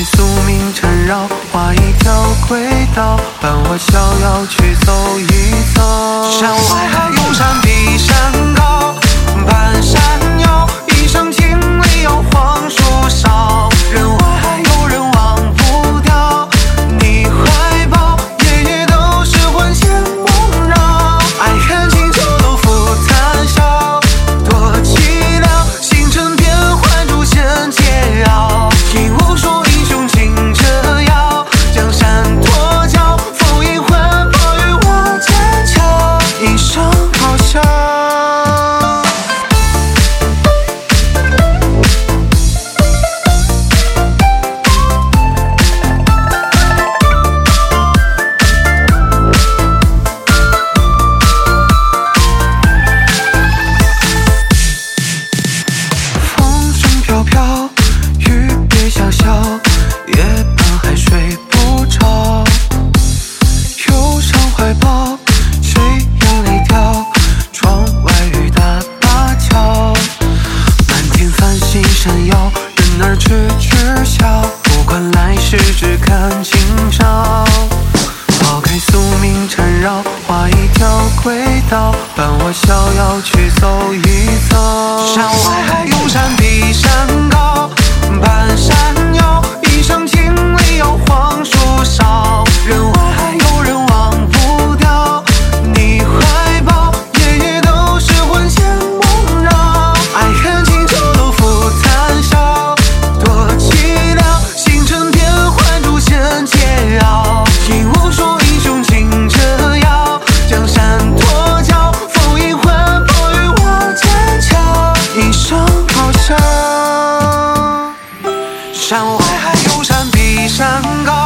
宿命缠绕，画一条轨道，伴我逍遥去走一遭。山外还有山比山高，半山腰，一生经历有黄树梢。人外还有人忘不掉，你怀抱夜夜都是魂牵梦绕。爱恨情仇都付谈笑，多凄凉，星辰变幻诛仙解药。听无数英雄竞折腰，江山脱壳，风影魂魄与我坚强，一生咆哮。风声飘飘，雨别潇潇，夜半还睡不着。忧伤怀抱，谁要泪掉？窗外雨打芭蕉，满天繁星闪耀，人儿痴痴笑。不管来世，只看今朝。抛开宿命缠绕，画一条轨道，伴我逍遥去走一遭。山外还有山比山高，半山腰，一生经历有黄树梢。人外还有人忘不掉，你怀抱夜夜都是魂牵梦绕。爱恨情仇都付谈笑，多凄凉，星辰变幻诛仙解药。听无数英雄竞折腰，江山脱壳，风影魂魄与我坚强，一生咆哮。山外还有山比山高，